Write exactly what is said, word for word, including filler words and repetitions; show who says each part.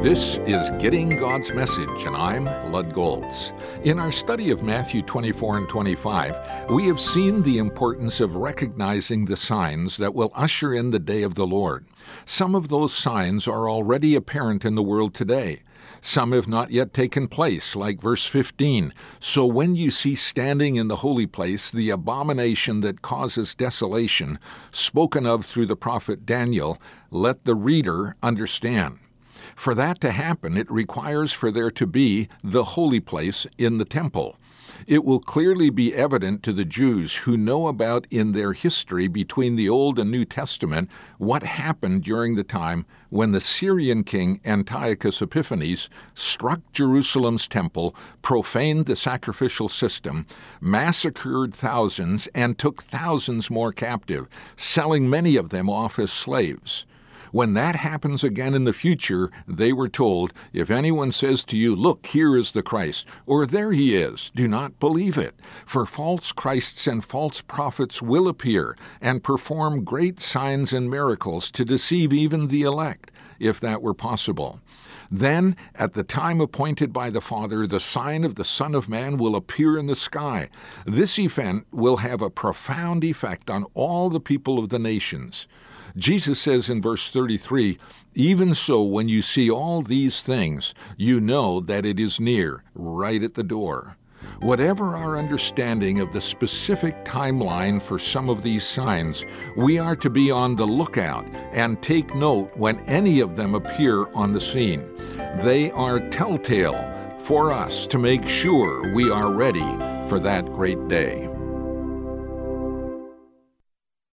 Speaker 1: This is Getting God's Message, and I'm Lud Goltz. In our study of Matthew twenty-four and twenty-five, we have seen the importance of recognizing the signs that will usher in the day of the Lord. Some of those signs are already apparent in the world today. Some have not yet taken place, like verse fifteen. So when you see standing in the holy place the abomination that causes desolation, spoken of through the prophet Daniel, let the reader understand. For that to happen, it requires for there to be the holy place in the temple. It will clearly be evident to the Jews who know about in their history between the Old and New Testament what happened during the time when the Syrian king Antiochus Epiphanes struck Jerusalem's temple, profaned the sacrificial system, massacred thousands, and took thousands more captive, selling many of them off as slaves. When that happens again in the future, they were told, if anyone says to you, look, here is the Christ, or there he is, do not believe it. For false Christs and false prophets will appear and perform great signs and miracles to deceive even the elect, if that were possible. Then, at the time appointed by the Father, the sign of the Son of Man will appear in the sky. This event will have a profound effect on all the people of the nations. Jesus says in verse thirty-three, even so, when you see all these things, you know that it is near, right at the door. Whatever our understanding of the specific timeline for some of these signs, we are to be on the lookout and take note when any of them appear on the scene. They are telltale for us to make sure we are ready for that great day.